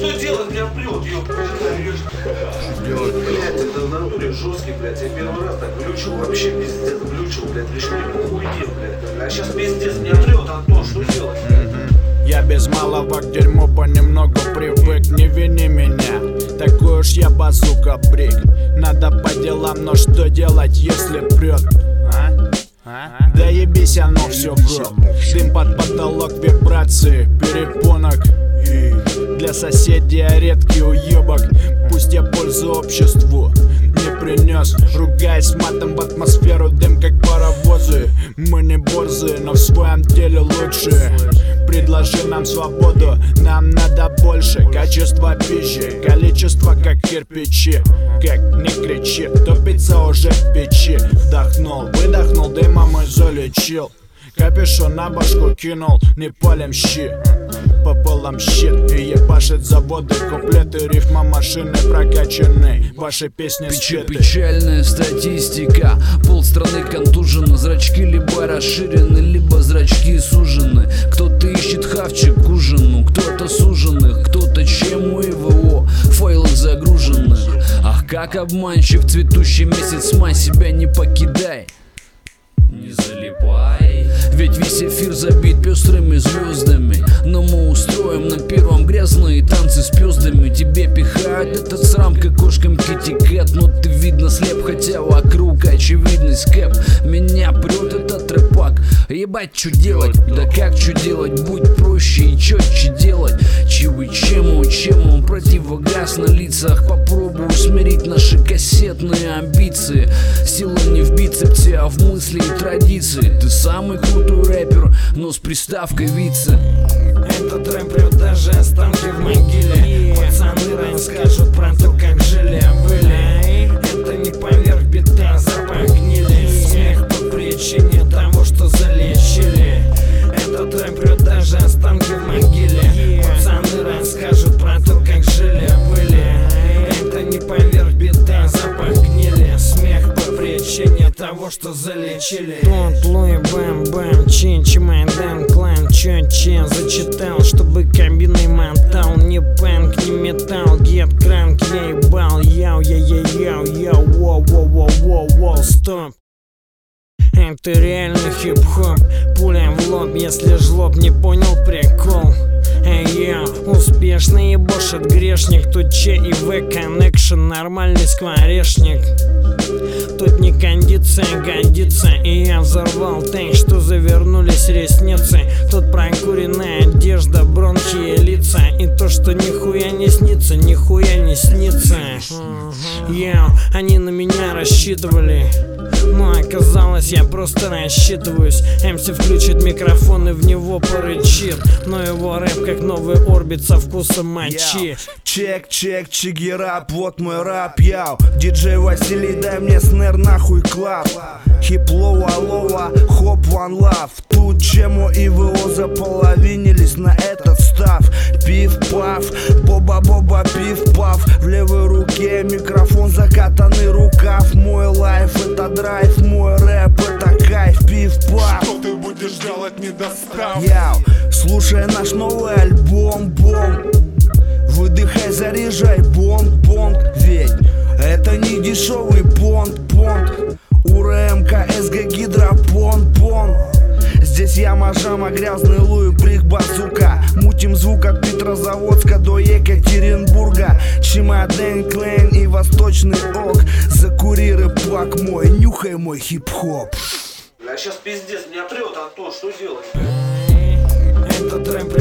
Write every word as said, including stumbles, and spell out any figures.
что делать? Меня прет, ёпта. Блядь, это в натуре жесткий, блядь. Я первый раз так глючил, вообще пиздец глючил, блядь. Лишь не хуйдел, блядь. А сейчас пиздец, меня прет, Антон, что делать? Я без малого к дерьму понемногу привык, не вини меня. Такой уж я базука брик. Надо по делам, но что делать, если прет? А? А? Да ебись, оно все в рот. Дым под потолок, вибрации, перепонок. Для соседей редкий уебок. Пусть я пользу обществу не принес, ругаясь матом в атмосферу, дым как паровозы. Мы не борзые, но в своем деле лучшие. Предложи нам свободу, нам надо больше. Качество пищи, количество как кирпичи. Как не кричи, топится уже в печи. Вдохнул, выдохнул, дымом и залечил. Капюшон на башку кинул, не палим щи. Пополам щит и ебашит заводы. Куплеты, рифма машины прокачаны. Ваши песни спеты. Печальная статистика. Полстраны контужены. Зрачки либо расширены, либо зрачки сужены. Кто-то ищет хавчик к ужину, кто-то суженых, кто-то чему и ВО. Файлы загружены. Ах, как обманчив цветущий месяц май. Себя не покидай, не залипай. Ведь весь эфир забит пестрыми звездами. Но мы устроим на первом грязные танцы с пёздами. Тебе пихают этот срам, как кошкам китикет. Но ты видно слеп, хотя вокруг очевидный скэп. Меня прет этот рэпак. Ебать, чё делать? Да как чё делать? Будь проще и чётче делать. Чего чему, чему противогаз на лицах. Попробую смирить наши кассетные амбиции. Сила не в бицепсе, а в мысли и традиции. Ты самый крутой рэпер, но с приставкой вице. Этот рэп прет даже останки в могиле. Пацаны расскажут про то, как жили, а были. Это не поверх бита, запах гнили. Смех по причине того, что залечили. Этот рэп прет даже останки в могиле. Пацаны расскажут про то, как жили, а были. Это не поверх бита, запах гнили. Смех по причине того, что залечили. Тот Луи Бэм Бэм Чин Чимай Дэн Клан Чо Че зачитал, чтобы кабиной мотал. Не панк, не металл, гет кранк, я ебал. Яу, я я яу, яу, воу, воу, воу, воу, воу, стоп. Это реально хип-хоп, пуля в лоб, если жлоб не понял прикол. Эй, я успешно ебошит грешник. Тут Че и В коннекшн, нормальный скворечник. Тут не кондиция годится, и я взорвал танк, что завернулись ресницы. Тут прокуренная одежда, бронхи и лица. И то, что нихуя не снится, нихуя не снится. Йоу, они на меня рассчитывали, но оказалось, я просто рассчитываюсь. МС включит микрофон и в него порычит. Но его рэп как новый орбит со вкусом мочи. Чек, чек, чигерап, вот мой рап, яу. Диджей Василий, дай мне снэр, нахуй клап. Хип-лоу, алоа, хоп, one love. Тут Чему и ВО заполовинились на этот став. Пиф-паф, боба-боба, пиф-паф. В левой руке микрофон, закатанный рукав. Мой лайф это драйв, мой рэп это кайф. Пиф-паф. Что ты будешь делать, не достав? Яу, слушай наш новый альбом, бом. Выдыхай, заряжай, бонг-бонг. Ведь это не дешевый понт-понт. УРМК, СГ, гидропонт-понт. Здесь яма, жама, грязный луи, брик, базука. Мутим звук от Петрозаводска до Екатеринбурга. Чемоден, клейн и восточный ок. Закури рэп-пак мой, нюхай мой хип-хоп. А сейчас пиздец, меня прет, Антон, что делать? Этот рэп